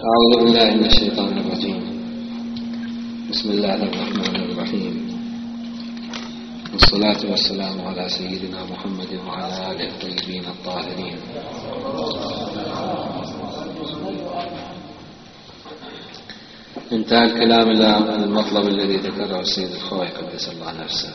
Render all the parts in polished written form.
أعوذ بالله من الشيطان الرجيم. بسم الله الرحمن الرحيم، والصلاة والسلام على سيدنا محمد وعلى آله الطيبين الطاهرين. انتهى الكلام إلى المطلب الذي ذكره السيد الخوئي قدس الله نفسه.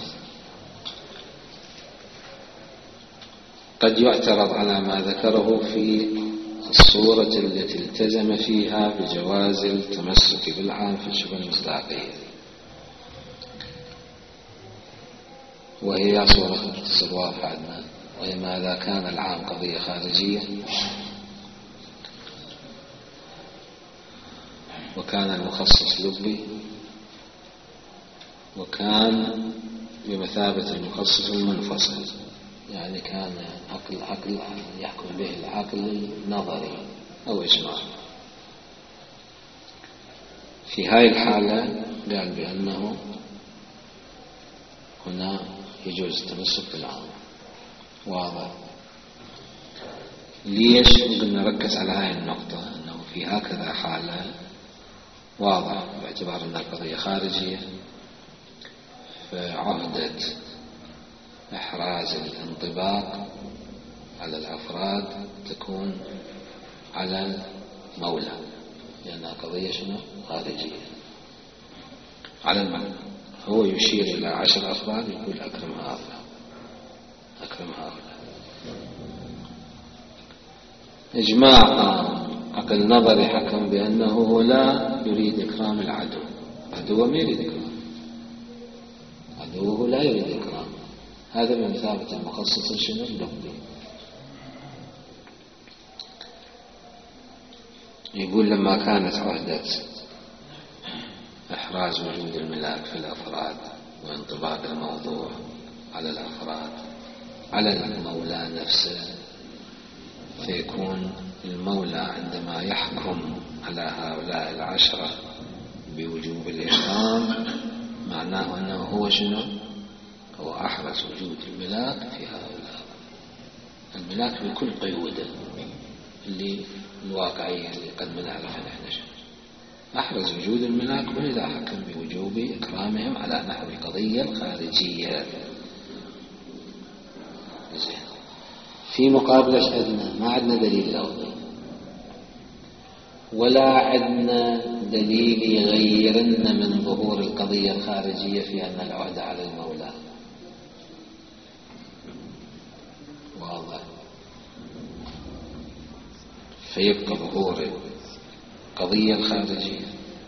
قد يعترض على ما ذكره في الصورة التي التزم فيها بجواز التمسك بالعام في الشبه المصداقية، وهي صورة مختصر واضحة عندنا، وهي ماذا كان العام قضية خارجية وكان المخصص لبي، وكان بمثابة المخصص المنفصل، يعني كان عقل يحكم به العقل النظري أو إجماع. في هذه الحالة قال بأنه هنا يجوز التمسك بالعام. واضح؟ ليش قلنا نركز على هذه النقطة؟ أنه في هكذا حالة واضح باعتبار أن القضية خارجية، فعهدة إحراز الانطباق على الأفراد تكون على المولى، لأنها قضية شنو؟ خارجية على المولى. هو يشير إلى 10 أفراد يقول أكرم هؤلاء أكرم هؤلاء. إجماع عقل نظري حكم بأنه هو لا يريد إكرام العدو. عدوه ما يريد إكرام، عدوه لا يريد إكرام. هذا بمثابة المخصص شنو؟ اللبي. يقول لما كانت عهدة إحراز وجود الملاك في الأفراد وانطباق الموضوع على الأفراد على المولى نفسه، فيكون المولى عندما يحكم على هؤلاء 10 بوجوب الإكرام معناه أنه هو شنو؟ هو أحرز وجود الملاك في هؤلاء، الملاك بكل قيوده اللي الواقعية اللي قد ما نعرفها نحن، أحرز وجود الملاك، ولذا حكم بوجوب إكرامهم على نحو القضية الخارجية. في مقابلة عندنا ما عندنا دليل لوضي ولا عندنا دليل يغيرن من ظهور القضية الخارجية في أن العهدة على المولى. واضح؟ فيبقى ظهور القضية الخارجية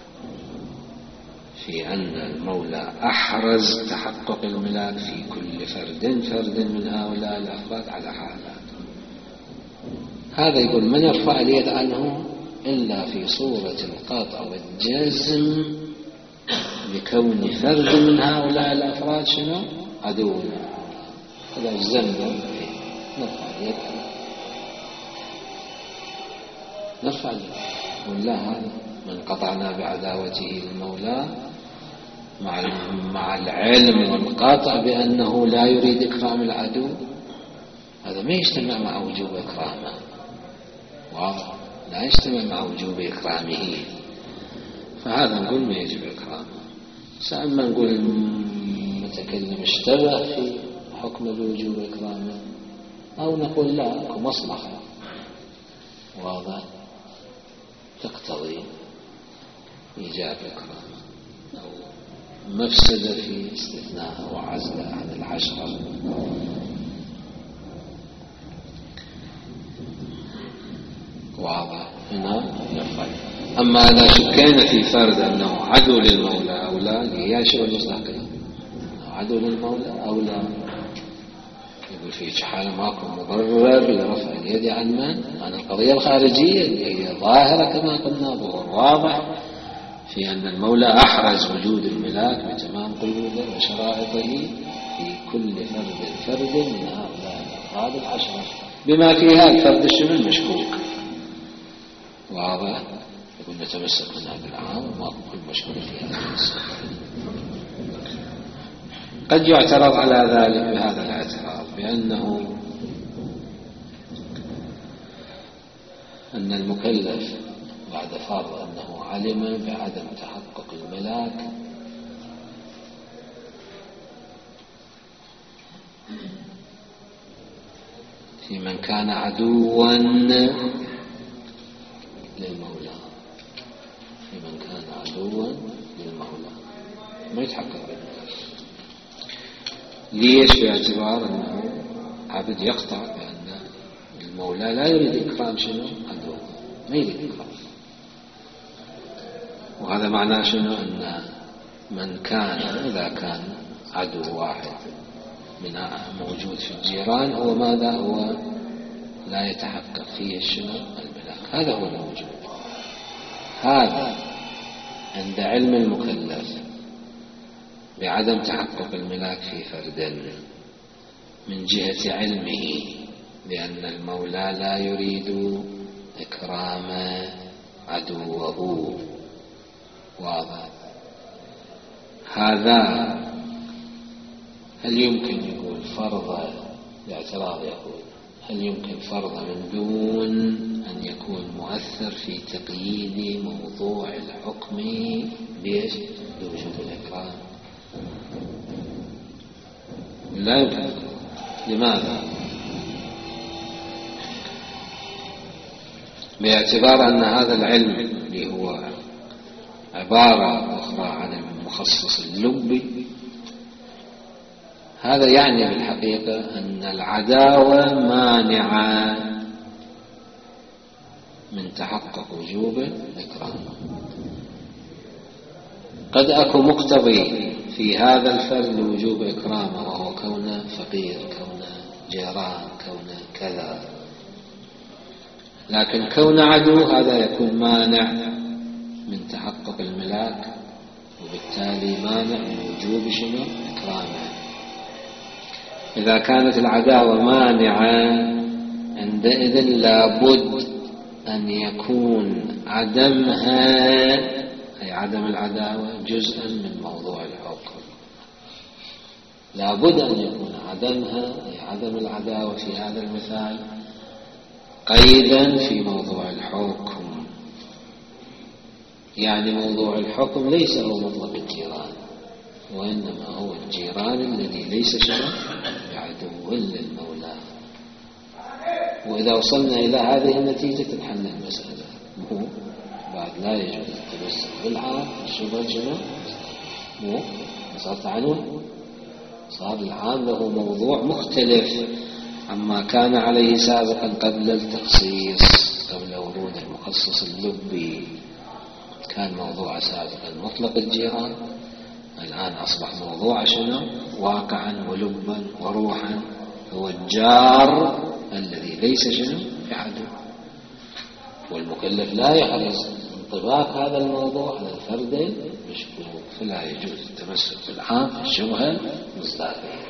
في أن المولى أحرز تحقق الملاك في كل فرد من هؤلاء الأفراد على حالات. هذا يقول من يرفع اليد عنه إلا في صورة القطع والجزم بكون فرد من هؤلاء الأفراد شنو؟ عدونا. إذا الزمنا نرفع اليد، نرفع اليد ولا هذا من قطعنا بعداوته للمولى مع العلم والقطع بأنه لا يريد إكرام العدو، هذا ما يجتمع مع وجوب إكرامه. واضح؟ لا يجتمع مع وجوب إكرامه، فهذا نقول ما يجب إكرامه. سأما نقول المتكلم اشتبه في حكم بوجوب إكرامه، أو نقول لا مصلحة واضح تقتضي إيجاب إكرامه، أو مفسدة في استثناء وعزله عن 10. واضح؟ هنا يفعل. أما إذا شكينا في فرد أنه عدو للمولى أو لا، هي شبه المصداقية، عدو للمولى أو لا، يقول في حالة ماكو مبرر لرفع اليد عن من؟ عن القضية الخارجية اللي هي ظاهرة كما قلنا ظهور واضح في أن المولى أحرز وجود الملاك بتمام قيوده وشرائطه في كل فرد من هؤلاء الأفراد 10، بما فيها الفرد الشبه المشكوك. واضح؟ يقول نتمسك من هذا العام وما كل مشكوك في هذا المسألة. قد يعترض على ذلك بهذا الاعتراض بأنه أن المكلف بعد هذا فرض أنه علم بعدم تحقق الملاك في من كان عدوا للمولى، في من كان عدوا للمولى ما يتحقق بالملاك. ليش؟ باعتبار أنه عبد يقطع بأن المولى لا يريد إكرام شنو؟ عدوه، ما يريد إكرام. وهذا معناه شنو؟ أن من كان إذا كان عدو واحد من موجود في الجيران هو ماذا؟ هو لا يتحقق فيه شنو؟ الملاك. هذا هو الموجود. هذا عند علم المكلف بعدم تحقق الملاك في فرد من جهة علمه بأن المولى لا يريد إكرام عدوه. واضح؟ هذا هل يمكن يقول فرض باعتراض؟ يقول هل يمكن فرض من دون أن يكون مؤثر في تقييد موضوع الحكم بوجوب الإكرام؟ لا يمكن. لماذا؟ باعتبار أن هذا العلم اللي هو عبارة أخرى عن المخصص اللبي، هذا يعني بالحقيقة أن العداوة مانعة من تحقق وجوب الإكرام. قد أكون مقتضي في هذا الفرد لوجوب إكرامه وهو كونه فقير، كونه جيران، كونه كذا، لكن كون عدو هذا يكون مانع من تحقق الملاك، وبالتالي مانع من وجوب شنو؟ إكرامه. إذا كانت العداوة مانعة عندئذ لابد أن يكون عدمها، أي عدم العداوة، جزءا من موضوع الحكم. لابد أن يكون عدمها، أي عدم العداوة في هذا المثال، قيدا في موضوع الحكم. يعني موضوع الحكم ليس هو مطلق الجيران، وإنما هو الجيران الذي ليس شرع بعدو للمولى. وإذا وصلنا إلى هذه النتيجة تنحل المسألة. مو بعد لا يجوز التبسم بالعام الشبه شنو؟ مو صار عنه، صار العام له موضوع مختلف عما كان عليه سابقا قبل التخصيص، قبل ورود المخصص اللبي. كان موضوع سابقا مطلق الجيران، الآن أصبح موضوع شنو؟ واقعا ولبا وروحا، هو الجار الذي ليس شنو؟ بعدو. والمكلف لا يحرص انطباق هذا الموضوع على الفرد مشبوه، فلا يجوز التمسك بالعام في الشبهة مصداقية.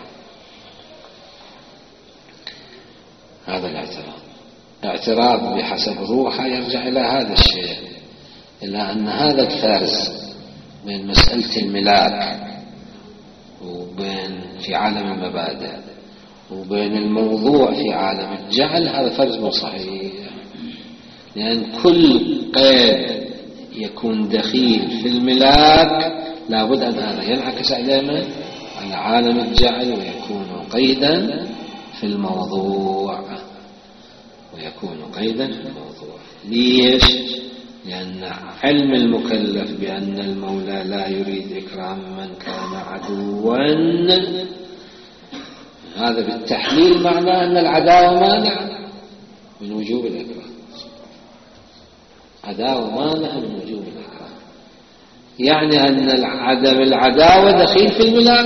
هذا الاعتراض، اعتراض بحسب روحه يرجع إلى هذا الشيء، إلى أن هذا الفرز بين مسألة الملاك وبين في عالم المبادئ وبين الموضوع في عالم الجعل، هذا فرز مو صحيح. لأن كل قيد يكون دخيل في الملاك لابد أن هذا ينعكس على عالم الجعل، ويكون قيدا في الموضوع، ويكون قيدا في الموضوع. ليش؟ لأن علم المكلف بأن المولى لا يريد إكرام من كان عدوا، هذا بالتحليل معناه أن العداوة مانعة من وجوب الإكرام. عداوة مانعة من وجوب الإكرام، يعني أن عدم العداوة دخيل في الملاك،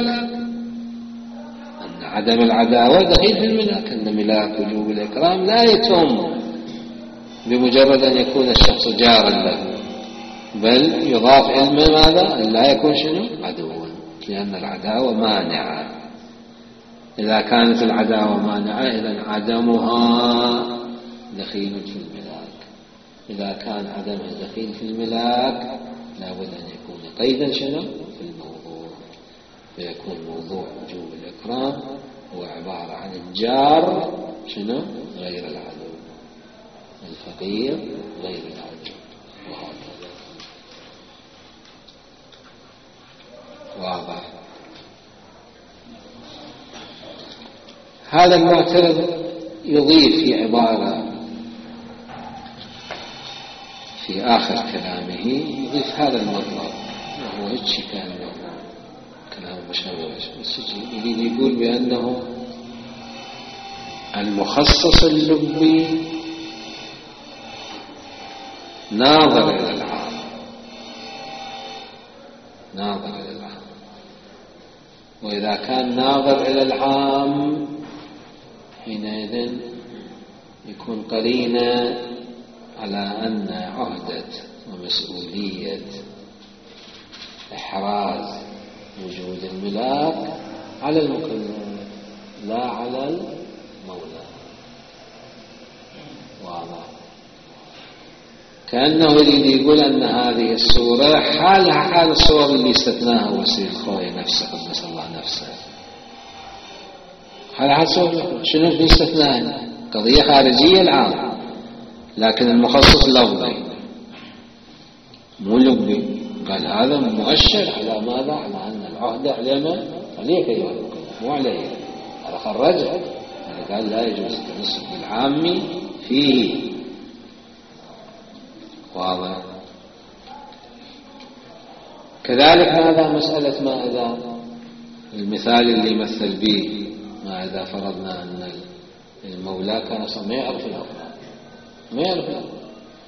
أن عدم العداوة دخيل في الملاك، أن ملاك وجوب الإكرام لا يتم بمجرد أن يكون الشخص جارا له، بل يضاف علمه ماذا؟ أن لا يكون شنو؟ عدوا، لأن العداوة مانعة. إذا كانت العداوة مانعة إذن عدمها دخيل في الملاك. إذا كان عدمها دخيل في الملاك لابد أن يكون قيدا شنو؟ في الموضوع، فيكون موضوع وجوب الإكرام هو عبارة عن الجار شنو؟ غير العدو، الفقير غير العدو. واضح. هذا المعترض يضيف في عبارة في آخر كلامه، يضيف هذا المطلب، وهو هيك كان كلام مشوش، يريد يقول بأنه المخصص اللبي ناظر إلى العام، ناظر إلى العام، وإذا كان ناظر إلى العام حينئذ يكون قرينة على أن عهدة ومسؤولية إحراز وجود الملاك على المكلف لا على المولى. واضح. كأنه يريد يقول أن هذه الصورة حالها حال الصور اللي استثناها وسيل خوي نفسه قدس الله نفسه، حالها صورة شنو اللي استثناها؟ قضية خارجية العام، لكن المخصص لفظي مو لبي. قال هذا مؤشر على ماذا؟ على أن العهد على من؟ عليك أيها المكلف مو علي. هذا خرجه، هذا قال لا يجوز التمسك بالعام فيه. واضح. كذلك ماذا؟ مسألة ما إذا المثال اللي يمثل به، ما إذا فرضنا أن المولى كان أصلا ما يعرف الأفراد، ما يعرف الأفراد.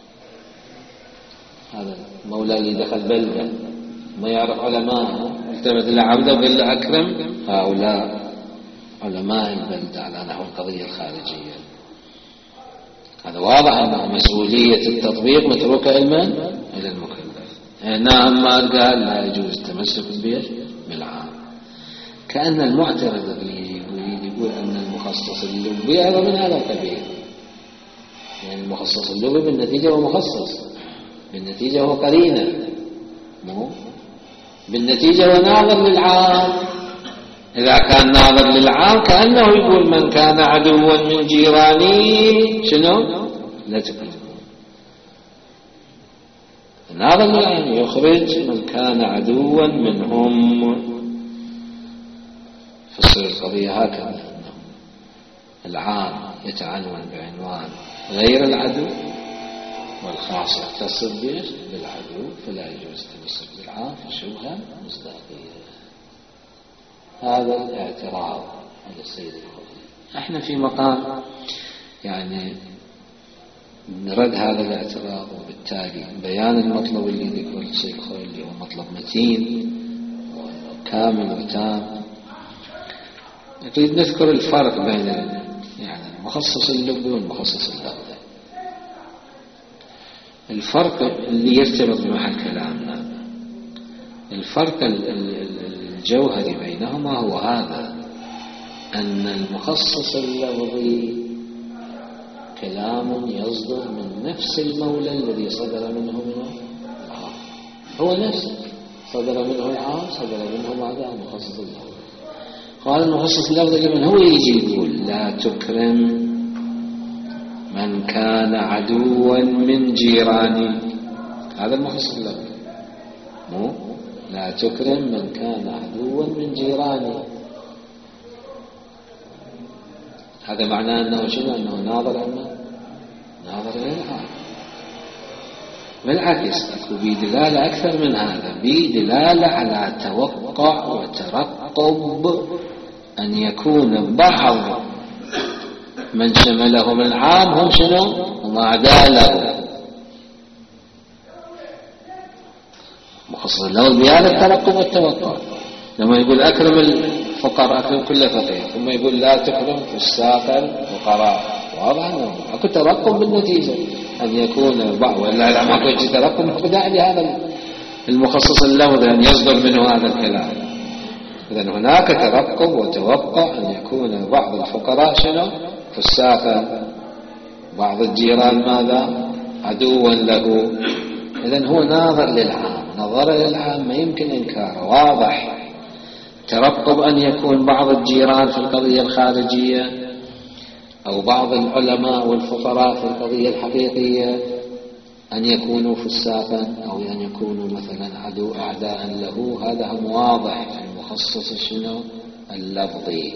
هذا المولى اللي دخل بلدة ما يعرف علماء، التفت إلى عبده وقال له أكرم هؤلاء علماء البلدة على نحو القضية الخارجية. هذا واضح أن مسؤولية التطبيق متروكة إلى المكلف. هنا ما قال لا يجوز التمسك بالعام. كأن المعترض يريد يقول أن المخصص اللبي هذا من هذا القبيل، يعني المخصص اللبي بالنتيجة هو مخصص، بالنتيجة هو قرينة، مو بالنتيجة هو ناظر للعام. إذا كان ناظر للعام كأنه يقول من كان عدوا من جيراني شنو؟ لا تكلم. ناظر للعام يخرج من كان عدوا منهم. فصل القضية هكذا، العام يتعنون بعنوان غير العدو، والخاص يختص بالعدو، فلا يجوز التمسك بالعام في شبهة مصداقية. هذا الاعتراض على السيد الخوئي. احنا في مقام يعني نرد هذا الاعتراض، وبالتالي بيان المطلب اللي ذكره السيد الخوئي اللي هو مطلب متين وكامل وتام. نريد نذكر الفرق بين يعني المخصص اللبي والمخصص اللفظي. الفرق اللي يرتبط بمحل كلامنا، الفرق الجوهري بينهما هو هذا، أن المخصص اللفظي كلام يصدر من نفس المولى الذي صدر منه العام، هو نفسه صدر منه العام، صدر منه ماذا؟ المخصص اللفظي. قال المخصص اللفظي لمن هو يجي يقول لا تكرم من كان عدوا من جيراني، هذا المخصص اللفظي، مو لا تكرم من كان عدوا من جيراني. هذا معناه أنه شنو؟ أنه ناظر للعام. بالعكس أكو بدلالة أكثر من هذا، بدلالة على توقع وترقب أن يكون بعض من شملهم العام هم شنو؟ هم أعداء له. مخصص له بهذا الترقب والتوقع. لما يقول أكرم الفقراء، أكرم كل فقير، ثم يقول لا تكرم فساق الفقراء، واضح أنه أكو ترقب بالنتيجة أن يكون بعض، ولا ما أكو ترقب مقدع لهذا المخصص اللفظي أن يصدر منه هذا الكلام. إذن هناك ترقب وتوقع أن يكون بعض الفقراء شنو؟ فساقا، بعض الجيران ماذا؟ عدوا له. إذن هو ناظر للعام، نظر للعام ما يمكن إنكاره، واضح. ترقب أن يكون بعض الجيران في القضية الخارجية أو بعض العلماء والفقراء في القضية الحقيقية، أن يكونوا فساقا أو أن يكونوا مثلا عدو أعداء له، هذا هم واضح. المخصص شنو؟ اللفظي.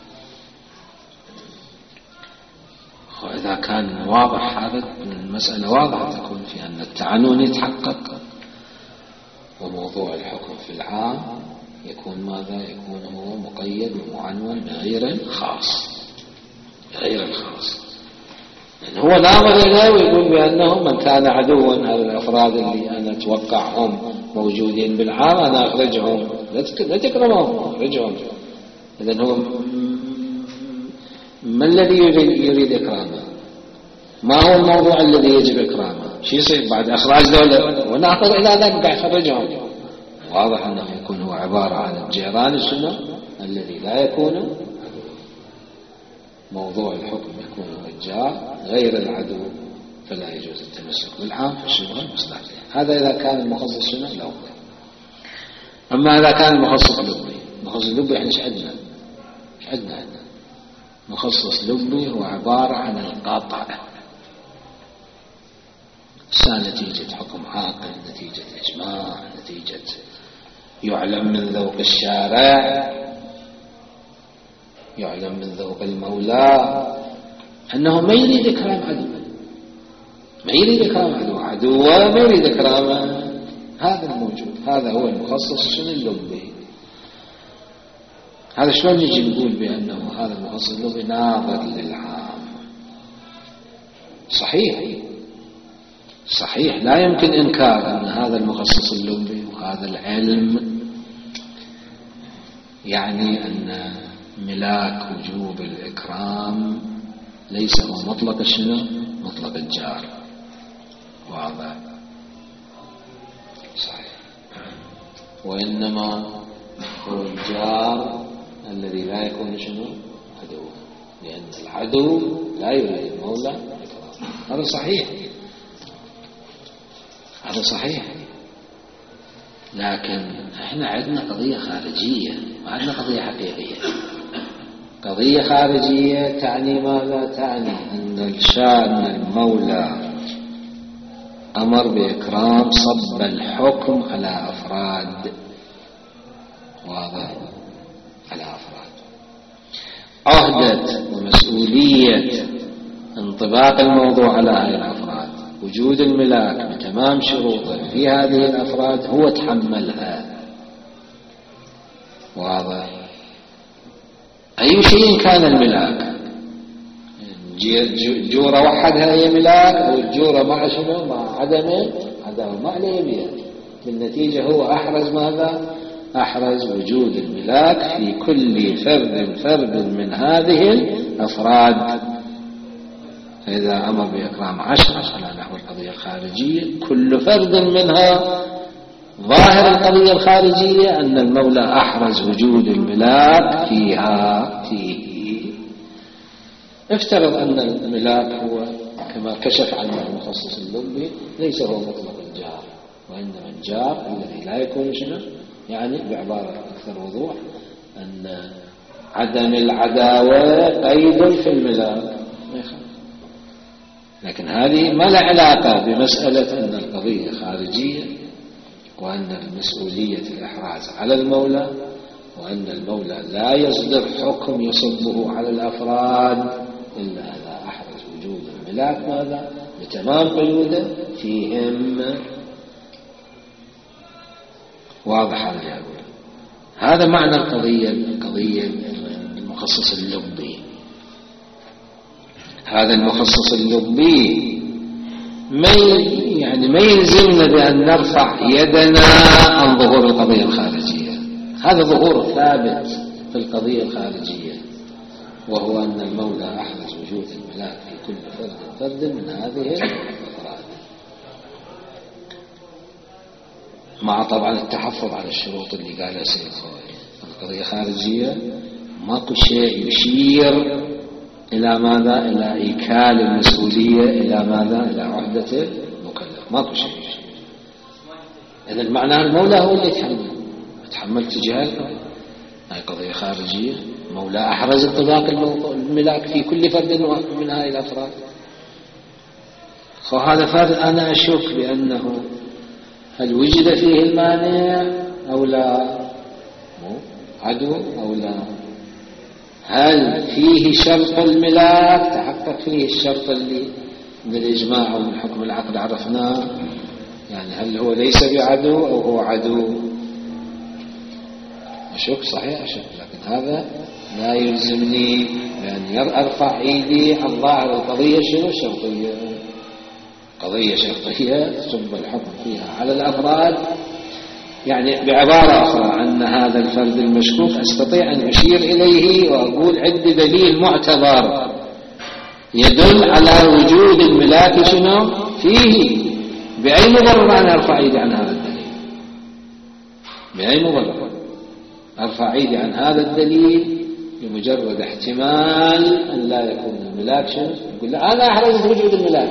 وإذا كان واضح هذا المسألة واضحة تكون في أن التعنون يتحقق، وموضوع الحكم في العام يكون ماذا؟ يكون هو مقيد ومعنون بغير الخاص، بغير الخاص. يعني هو ناظر إليه ويقول بأنه من كان عدوا، هذا الأفراد اللي أنا أتوقع هم موجودين بالعام أنا أخرجهم، لا تكرمهم، أخرجهم. إذن هو ما الذي يريد إكرامه؟ ما هو الموضوع الذي يجب إكرامه؟ شو يصير بعد إخراج دولة وناظر إلى ذلك قاعد يخرجهم؟ واضح أنه يكون هو عبارة عن الجيران السنة الذي لا يكون موضوع الحكم، يكون هو الجار غير العدو، فلا يجوز التمسك بالعام في الشبه المصلحة. هذا إذا كان المخصص سنة لا. أما إذا كان المخصص لبي، المخصص لبي إحنا إيش عندنا؟ مخصص لبي هو عبارة عن القطع، نتيجة حكم عاقل، نتيجة إجماع، نتيجة يعلم من ذوق الشارع، يعلم من ذوق المولى أنه ما يريد إكرام عدو، ما يريد إكرام عدو ما يريد إكرامه. هذا الموجود، هذا هو المخصص شنو اللبي. هذا شلون نجي نقول بأنه هذا المخصص اللبي ناظر للعام؟ صحيح لا يمكن إنكار أن هذا المخصص اللبي وهذا العلم يعني أن ملاك وجوب الإكرام ليس هو مطلق شنو؟ مطلق الجار. واضح؟ صحيح. وإنما هو الجار الذي لا يكون شنو؟ عدو، لأن العدو لا يريد المولى إكرام. هذا صحيح. لكن احنا عندنا قضية خارجية، ما عندنا قضية حقيقية. قضية خارجية تعني ماذا؟ تعني أن الشأن المولى أمر بإكرام صب الحكم على أفراد. واضح؟ على أفراد. عهدة ومسؤولية انطباق الموضوع على هذه الأفراد، وجود الملاك بتمام شروطه في هذه الأفراد هو تحملها. واضح؟ أي شيء كان الملاك، جورة وحدها هي ملاك، أو الجورة مع شنو؟ مع عدمه ما عليه بها. بالنتيجة هو أحرز ماذا؟ أحرز وجود الملاك في كل فرد من هذه الأفراد. فإذا أمر بإكرام 10 على نحو القضية الخارجية، كل فرد منها ظاهر القضية الخارجية أن المولى أحرز وجود الملاك فيه. افترض أن الملاك هو كما كشف عنه المخصص اللبي ليس هو مطلق الجار، وإنما الجار الذي لا يكون شنو؟ يعني بعبارة أكثر وضوح أن عدم العداوة قيد في الملاك ما يخالف. لكن هذه ما لها علاقة بمسألة أن القضية خارجية، وأن المسؤولية الإحراز على المولى، وأن المولى لا يصدر حكم يصبه على الأفراد إلا إذا أحرز وجود الملاك ماذا؟ بتمام قيوده فيهم. واضح هذا يا أقول. هذا معنى القضية المخصص اللبي. هذا المخصص اللبي ما يلزمنا بأن نرفع يدنا عن ظهور القضية الخارجية. هذا ظهور ثابت في القضية الخارجية، وهو أن المولى أحرز وجود الملاك في كل فرد من هذه الأفراد، مع طبعا التحفظ على الشروط اللي قالها سيد الخوئي. القضية خارجية ماكو شيء يشير إلى ماذا؟ إلى إيكال المسؤولية إلى ماذا؟ إلى عهدة المكلف. ماكو شيء يشير. إذا معناه المولى هو اللي يتحمل تجاه هاي قضية خارجية. مولى أحرز انطباق الملاك في كل فرد من هذه الأفراد. فهذا فرد أنا أشك بأنه هل وجد فيه المانع أو لا، عدو أو لا، هل فيه شرط الملاك تحقق فيه الشرط اللي من الإجماع ومن حكم العقد عرفناه، يعني هل هو ليس بعدو أو هو عدو. أشك صحيح أشك، لكن هذا لا يلزمني بأن أرفع إيدي عن ظاهر القضية شنو شرطية، قضية شرطية ثم الحكم فيها على الأفراد. يعني بعبارة أخرى أن هذا الفرد المشكوك أستطيع أن أشير إليه وأقول عندي دليل معتبر يدل على وجود الملاك شنو فيه، بأي مبرر أنا أرفع إيدي عن هذا الدليل، بأي مبرر أرفع إيدي عن هذا الدليل بمجرد احتمال أن لا يكون الملاك شنو، يقول لا أنا أحرز وجود الملاك،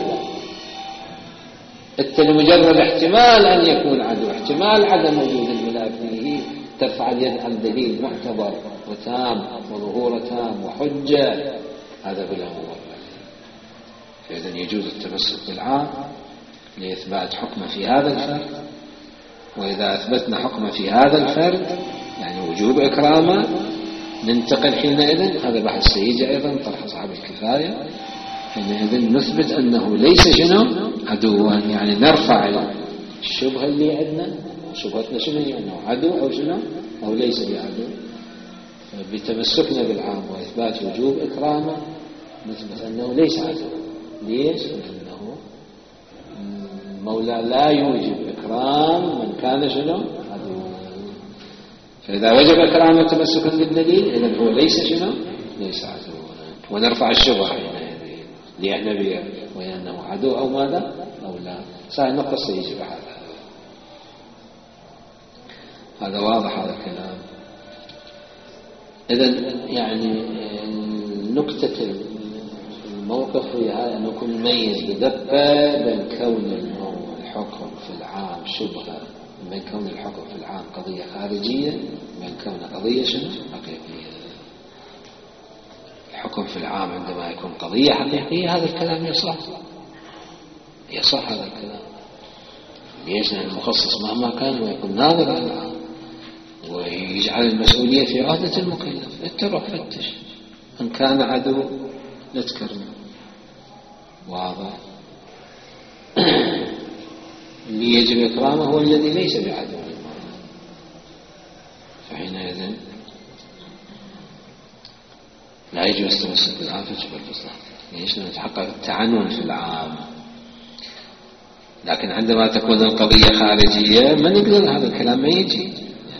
أنت لمجرد احتمال أن يكون عدو، احتمال عدم وجود الملاك فيه ترفع اليد عن دليل معتبر وتام وظهور تام وحجة، هذا بلا مبرر. فإذا يجوز التمسك بالعام لإثبات حكمه في هذا الفرد، وإذا أثبتنا حكمه في هذا الفرد يعني وجوب إكرامه، ننتقل حينئذ، هذا بحث سيجي أيضا طرح أصحاب الكفاية، حينئذ نثبت أنه ليس شنو عدوا، يعني نرفع الشبهة اللي عندنا، شبهتنا شنو هي أنه عدو أو شنو أو ليس بعدو. بتمسكنا بالعام وإثبات وجوب إكرامه نثبت أنه ليس عدو. ليش؟ لأنه المولى لا يوجب إكرام من كان شنو عدو، فإذا وجب إكرامه تمسكا بالدليل إذن هو ليس شنو ليس عدو، ونرفع الشبهة لأجنبية وأنه عدو أو ماذا أو لا. صحيح نقطة سيجب هذا واضح هذا الكلام. إذن يعني نكتة الموقف هي هذا أن نكون نميز بدقة بين كون الحكم في العام شبهة، بين كون الحكم في العام قضية خارجية، بين كون قضية شنو حقيقية. الحكم في العام عندما يكون قضية حقيقية هذا الكلام يصح هذا الكلام. ليش؟ لأن المخصص مهما كان ويكون ناظر على العام ويجعل المسؤولية في عهدة المكلف. اتبع فتش إن كان عدو لا تكرمه، واضح. اللي يجب إكرامه هو الذي ليس بعدو، فحينئذ لا يجوز التمسك بالعام في الشبه الفصلى. ليش؟ نتحقق التعنون في العام. لكن عندما تكون القضية خارجية ما نقدر هذا الكلام ما يجي.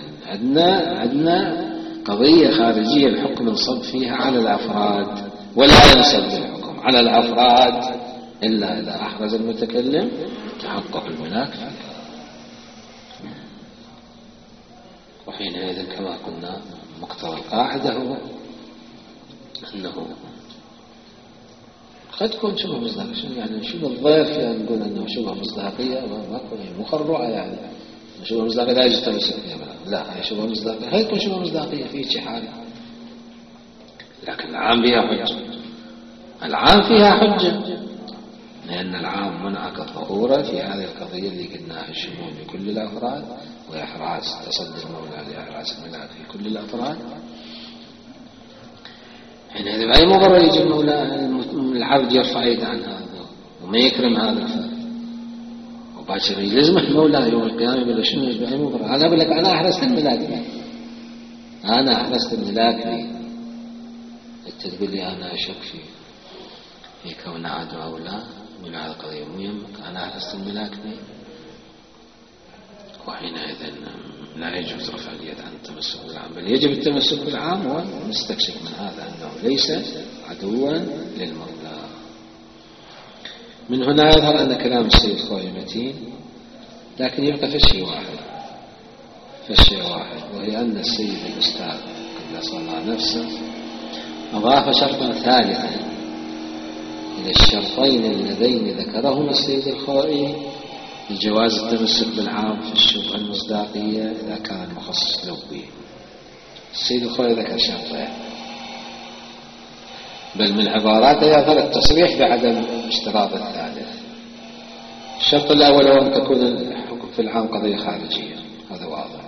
عندنا قضية خارجية الحكم ينصب فيها على الأفراد، ولا ينصب الحكم على الأفراد إلا إذا أحرز المتكلم تحقق الملاك فيها. وحينئذ كما قلنا مقتضى القاعدة هو أنه قد تكون شبه مصداقية. يعني شبه الضير في أن نقول أنه شبه مصداقية مخرعة، يعني شبه مصداقية لا يجب تمسك فيها، لا هي شبه مصداقية، هي تكون شبه مصداقية في شيء حال. لكن العام فيها حجة، العام فيها حجة، لأن العام منعك الظهور في هذه القضية اللي قلناها، الشمول لكل الأفراد وإحراز تصدي المولى لإحراز الملاك في كل الأفراد. حينئذ بأي مبرر يجي العبد يرفع يده عن هذا وما يكرم هذا الفرد، وباشر يلزمه المولى يوم القيامة يقول شنو يجب أي مبرر. أنا أقول لك أنا أحرزت الملاك لي، أنا أحرزت الملاك لي، أنت تقول لي أنا أشك في كون عدو أو لا، من هذه القضية مو يهمك، أنا أحرزت الملاك لي. وحينئذ لا يجوز رفع اليد عن التمسك بالعام، بل يجب التمسك بالعام ونستكشف من هذا أنه ليس عدوا للمولى. من هنا يظهر أن كلام السيد خوي متين، لكن يبقى فشي واحد، وهي أن السيد الأستاذ قد صلى نفسه أضاف شرطا ثالثا إلى الشرطين اللذين ذكرهما السيد الخوئي لجواز التمسك بالعام في الشبهة المصداقية إذا كان مخصص لوي. السيد الخوئي ذكر شرطين، بل من عباراته يظهر التصريح بعدم اشتراط الثالث. الشرط الأول هو أن تكون الحكم في العام قضية خارجية، هذا واضح.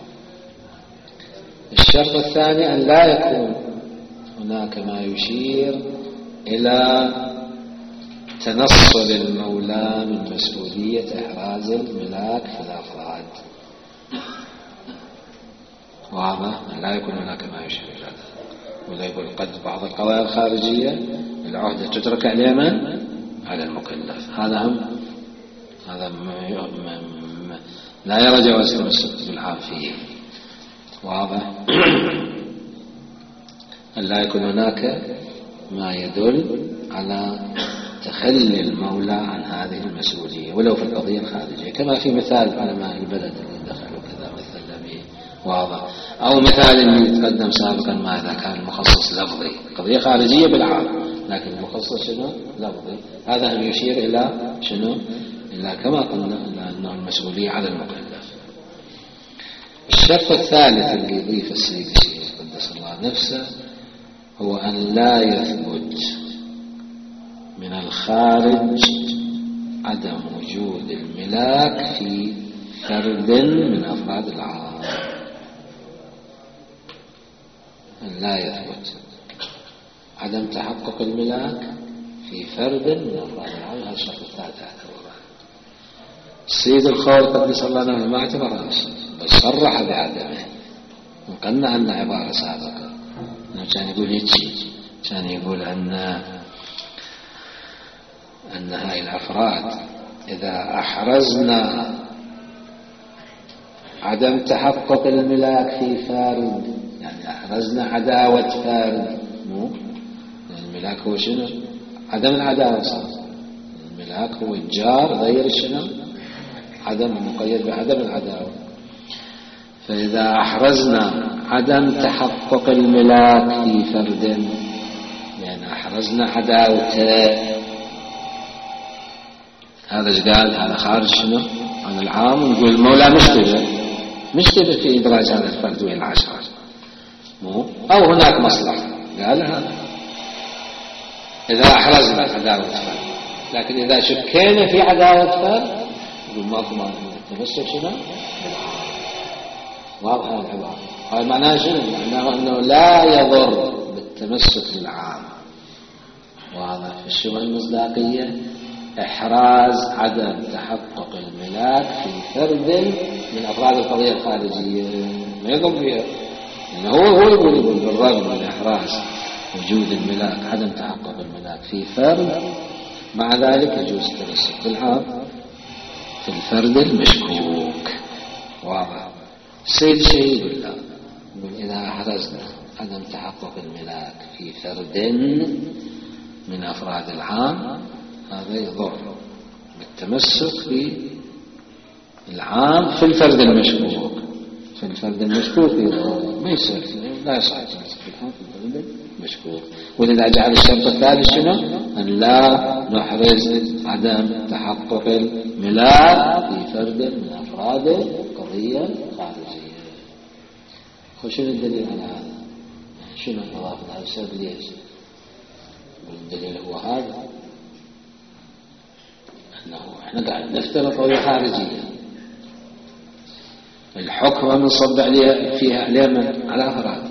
الشرط الثاني أن لا يكون هناك ما يشير إلى تنصل المولى من مسؤولية إحراز الملاك في الأفراد، واضح. لا يكون هناك ما يشير إلى ذلك. ولا يقول قد بعض القضايا الخارجية العهدة تترك على من؟ على المكلف. هذا لا يرى جواز التمسك بالعام فيه، واضح. أن لا يكون هناك ما يدل على تخلي المولى عن هذه المسؤولية ولو في القضية الخارجية، كما في مثال علماء البلد اللي دخلوا كذا مثل به، واضح. أو مثال اللي تقدم سابقا ما إذا كان المخصص لفظي، قضية خارجية بالعام لكن المخصص شنو؟ لفظي. هذا هم يشير إلى شنو؟ إلى كما قلنا إلى أنه المسؤولية على المكلف. الشرط الثالث اللي يضيف السيد الشيخ قدس الله نفسه هو أن لا يثبت من الخارج عدم وجود الملاك في فرد من أفراد العام. أن لا يثبت عدم تحقق الملاك في فرد من أفراد العام، هذا الشرط الثالث. السيد الخالق قدس الله نفسه ما اعتبر بل صرح بعدمه، وقلنا عن عبارة سابقة أنه كان يقول يتشي، كان يقول أن هاي الأفراد إذا أحرزنا عدم تحقق الملاك في فرد، يعني أحرزنا عداوة فرد، مو الملاك هو شنو؟ عدم العداوة صار. الملاك هو الجار غير شنو؟ عدم مقيد بعدم العداوة. فإذا أحرزنا عدم تحقق الملاك في فرد، يعني أحرزنا عداوته، هذا ايش قال؟ هذا خارج شنو؟ عن العام. ونقول المولى مشتبه في إدراج هذا الفرد وين العشرة، مو أو هناك مصلحة، قال هذا إذا أحرزنا عداوة فرد. لكن إذا شكينا في عداوة فرد يقول ما أضمن التمسك شنو؟ واضح العبارة. هذا معناه شنو؟ معناه أنه لا يضر بالتمسك للعام. واضح. في الشبهة المصداقية إحراز عدم تحقق الملاك في فرد من أفراد القضية الخارجية ما يضر بها، يعني هو يقول بالرغم من إحراز وجود الملاك عدم تحقق الملاك في فرد، مع ذلك يجوز التمسك بالعام في الفرد المشكوك. واضح. السيد الشيء يقول لا، يقول إذا أحرزنا عدم تحقق الملاك في فرد من أفراد العام هذا يضر بالتمسك في العام في الفرد المشكوك. في الفرد المشكوك يضر، ما يصير، لا يصح التمسك بالعام في الفرد المشكوك. ولذا جعل الشرط الثالث شنو؟ أن لا نحرز عدم تحقق الملاك في فرد من أفراد القضية الخارجية. شنو الدليل على هذا؟ شنو إضافة هذا الشرط ليش؟ والدليل هو هذا، أنه إحنا قاعد نفترض قضية خارجية، الحكم منصب عليها فيها عليها على أفراد،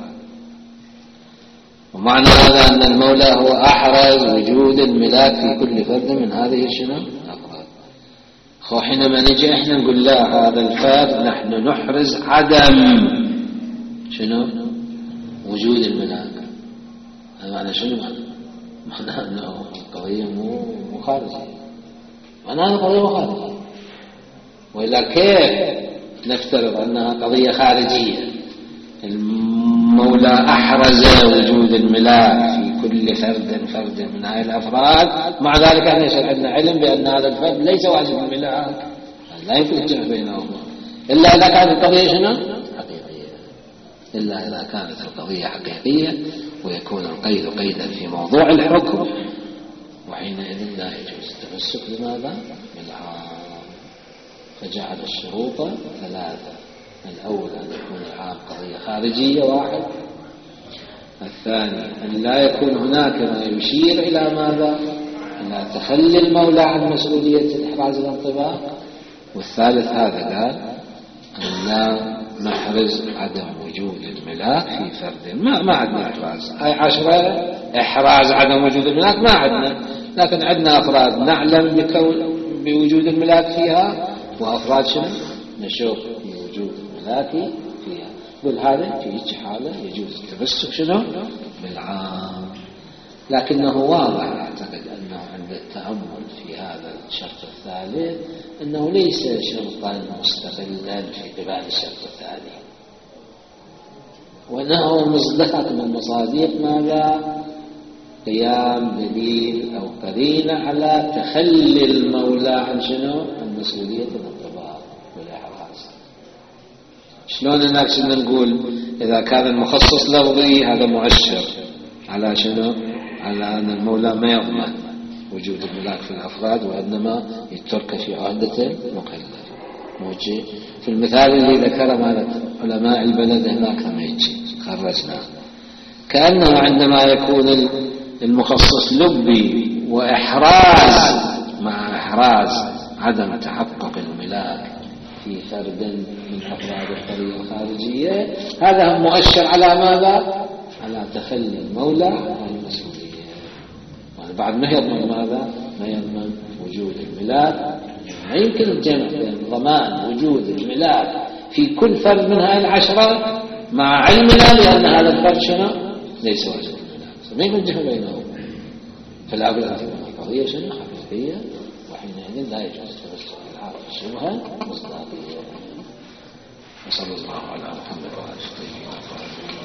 ومعنى هذا أن المولى هو أحرز وجود الملاك في كل فرد من هذه شنو؟ الأفراد. حينما نجي إحنا نقول لا، هذا الفرد نحن نحرز عدم شنو؟ وجود الملاك. هذا معنى شنو؟ معنى أنه القضية مو خارجية، معنى هذا قضية خارجية. وإلا كيف نفترض أنها قضية خارجية؟ المولى أحرز وجود الملاك في كل فرد من هذه الأفراد، مع ذلك أن يصير عندنا علم بأن هذا الفرد ليس واجب الملاك، لا يمكن الجمع بينهما إلا إذا كانت القضية شنو؟ حقيقية. إلا إذا كانت القضية حقيقية ويكون القيد قيدا في موضوع الحكم، وحينئذ لا يجوز التمسك لماذا؟ بالعام. فجعل الشروط ثلاثة: الأول أن يكون العام قضية خارجية واحد، الثاني أن لا يكون هناك ما يشير إلى ماذا؟ على تخلي المولى عن مسؤولية إحراز الانطباق. والثالث هذا قال أن لا نحرز عدم وجود الملاك في فرد ما عندنا إحراز. أي 10 إحراز عدم وجود الملاك ما عندنا، لكن عندنا أفراد نعلم بوجود الملاك فيها، وأفراد شنو نشوف بوجود الملاك فيها. قل هذا في حالة يجوز التمسك شنو بالعام. لكنه واضح أعتقد أنه عند التأمل في هذا الشرط الثالث أنه ليس شرطا مستقلا في قبال الشرط الثاني، وأنه مصداق من مصادق ماذا؟ قيام دليل أو قرينة على تخلي المولى عن شنو؟ عن مسؤولية الانطباق والإحراز. شلون هناك كنا نقول إذا كان المخصص لفظي هذا مؤشر على شنو؟ على أن المولى ما يضمن وجود الملاك في الأفراد، وإنما يترك في عهدة المكلف. موجه في المثال اللي ذكره مالك علماء البلد هناك هم يجي خرجنا كأنه عندما يكون المخصص لبي وإحراز مع إحراز عدم تحقق الملاك في فرد من أفراد القرية الخارجية، هذا مؤشر على ماذا؟ على تخلي المولى عن المسؤولية. بعد ما يضمن ماذا؟ ما يضمن وجود الملاك. ما يمكن الجمع بين ضمان وجود الملاك في كل فرد من هذه 10 مع علمنا لأن هذا الفرد شنو؟ ليس واجب الملاك. ما يمكن الجمع بينهم. فلا بد أن تكون القضية شنو؟ حقيقية، وحينئذ لا يجوز التمسك بالعارف الشبهة مصداقية. وصلى الله على محمد وعلى آله وصحبه.